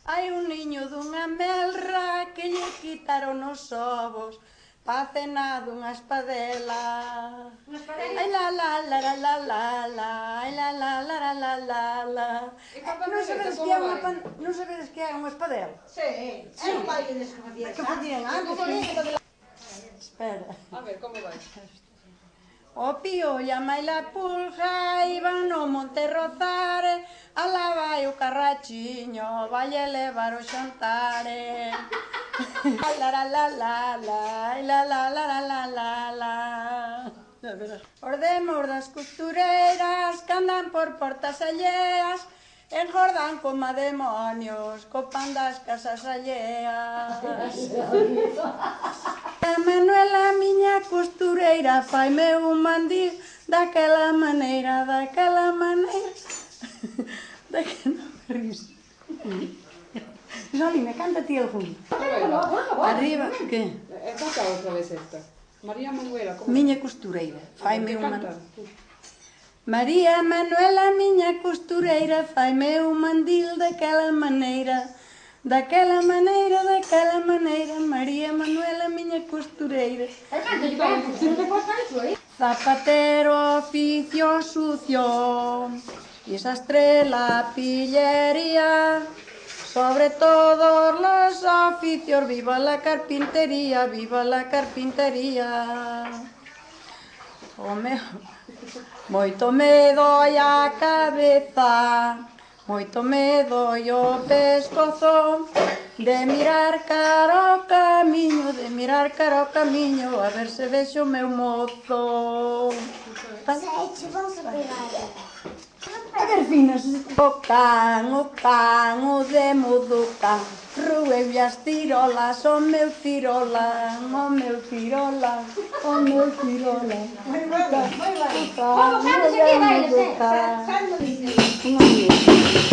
Hai un niño dunha melra que lle quitaron os ovos pa cenar dunha espadela. Ai la la la la la la la, ai la la la la la la la. Non sabedes que é unha espadela? Sí, é un baile de que facían. Que facían antes? Espera. A ver, como vai? O pío e a maila pulga iban no monte rozar, alá vai o carrachiño, vai levar o xantare. La la la la la, la la la la la la la. Os demos das costureiras que andan por portas alleas, engordan como demonios, copan das casas alleas. A Manuela, miña costureira, faime un mandil daquela maneira, daquela maneira. De que non me ris? Jolina, canta ti algún. Arriba, que? Canta outra vez esta. María Manuela, como? Miña costureira, faime un mandil. María Manuela, miña costureira, faime un mandil daquela maneira, daquela maneira, daquela maneira. María Manuela, miña costureira. Zapatero, oficio sucio, y sastre la pillería. Sobre todos los oficios, viva la carpintería, viva la carpintería. Moito me doi a cabeza, moito me doi o pescozo, de mirar cara ao camiño, de mirar cara ao camiño, a ver se vexo o meu mozo. Sete, vamos a pegar. A ver, finas, o can, o demo do can, rueu as tirolas, o meu tirola, o meu tirola, o meu tirola. Moi ben. Como canta se que bailes, Salmo dice.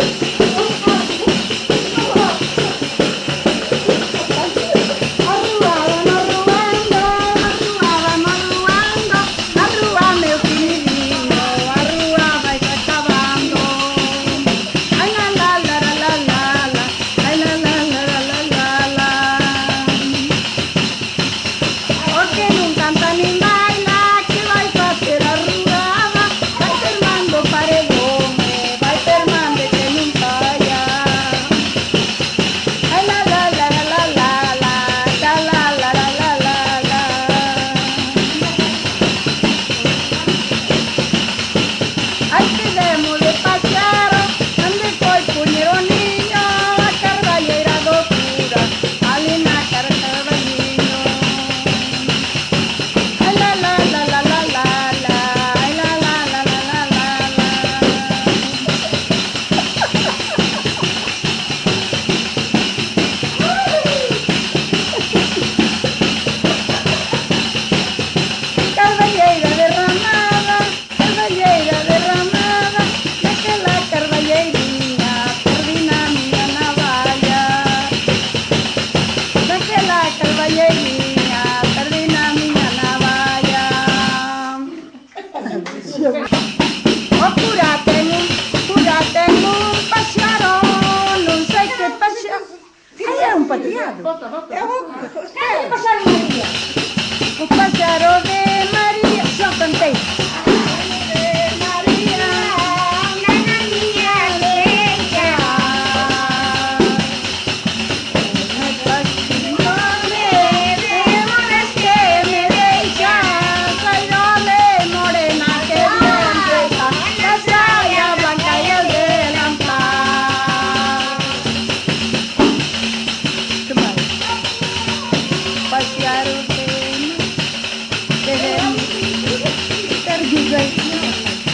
O páxaro de María, xo cantei.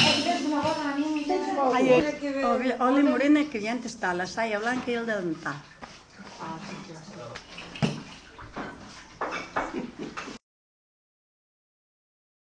Oli Morena, que ya está la saia blanca y el delantal.